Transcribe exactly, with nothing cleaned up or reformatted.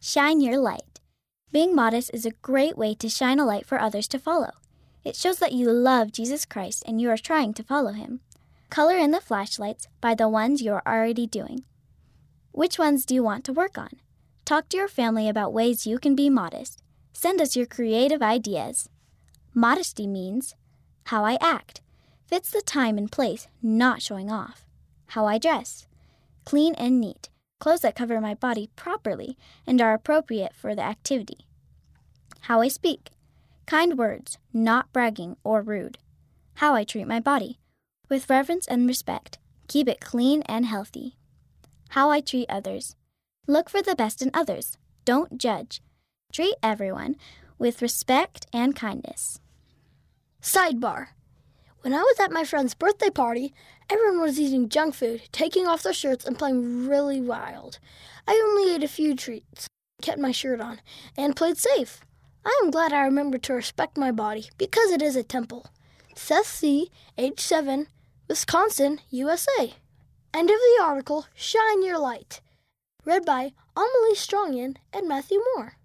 Shine your light. Being modest is a great way to shine a light for others to follow. It shows that you love Jesus Christ and you are trying to follow him. Color in the flashlights by the ones you are already doing. Which ones do you want to work on? Talk to your family about ways you can be modest. Send us your creative ideas. Modesty means how I act. Fits the time and place, not showing off. How I dress. Clean and neat. Clothes that cover my body properly and are appropriate for the activity. How I speak. Kind words, not bragging or rude. How I treat my body. With reverence and respect. Keep it clean and healthy. How I treat others. Look for the best in others. Don't judge. Treat everyone with respect and kindness. Sidebar. When I was at my friend's birthday party, everyone was eating junk food, taking off their shirts, and playing really wild. I only ate a few treats, kept my shirt on, and played safe. I am glad I remembered to respect my body, because it is a temple. Seth C., age seven, Wisconsin, U S A. End of the article, Shine Your Light. Read by Amelie Strongian and Matthew Moore.